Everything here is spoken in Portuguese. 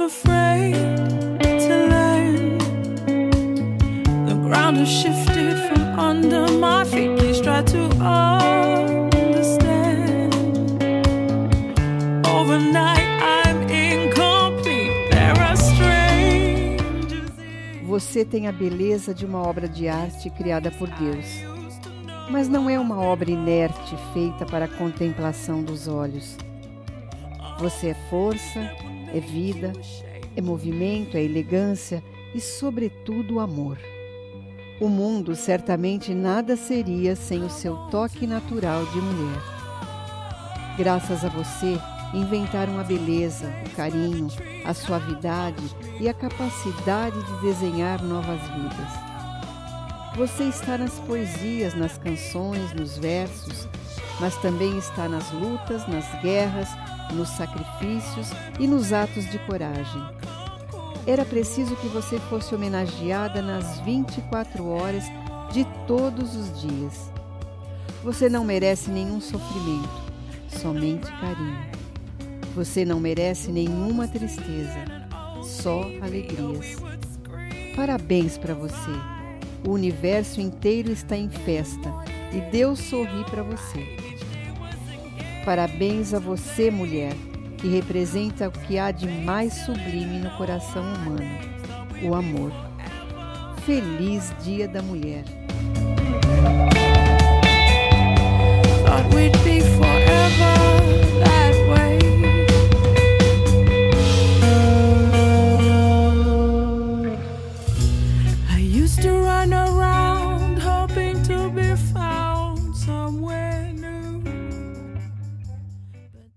I'm afraid to learn. The ground has shifted from under my feet. Please try to understand. Overnight I'm incomplete. There are strangers in. Você tem a beleza de uma obra de arte criada por Deus, mas não é uma obra inerte feita para a contemplação dos olhos. Você é força, é vida, é movimento, é elegância e, sobretudo, amor. O mundo certamente nada seria sem o seu toque natural de mulher. Graças a você, inventaram a beleza, o carinho, a suavidade e a capacidade de desenhar novas vidas. Você está nas poesias, nas canções, nos versos, mas também está nas lutas, nas guerras, nos sacrifícios e nos atos de coragem. Era preciso que você fosse homenageada nas 24 horas de todos os dias. Você não merece nenhum sofrimento, somente carinho. Você não merece nenhuma tristeza, só alegrias. Parabéns para você. O universo inteiro está em festa e Deus sorri para você. Parabéns a você, mulher, que representa o que há de mais sublime no coração humano, o amor. Feliz Dia da Mulher! Thought we'd be forever.